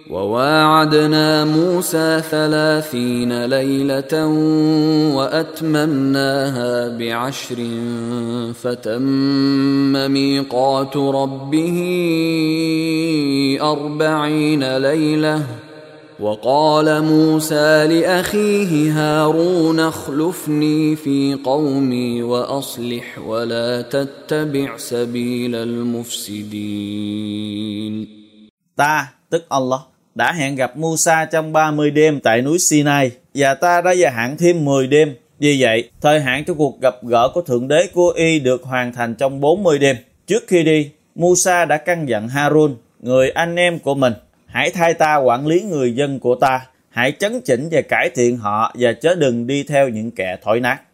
وواعدنا موسى 30 ليلة وأتممناها ب10 فتم ميقات ربه 40 ليلة وقال موسى لأخيه هارون اخلفني في قومي وأصلح ولا تتبع سبيل المفسدين. Ta, tức Allah, đã hẹn gặp Musa trong 30 đêm tại núi Sinai, và ta đã gia hạn thêm 10 đêm. Vì vậy, thời hạn cho cuộc gặp gỡ của Thượng Đế của Y được hoàn thành trong 40 đêm. Trước khi đi, Musa đã căn dặn Harun, người anh em của mình, hãy thay ta quản lý người dân của ta, hãy chấn chỉnh và cải thiện họ và chớ đừng đi theo những kẻ thối nát.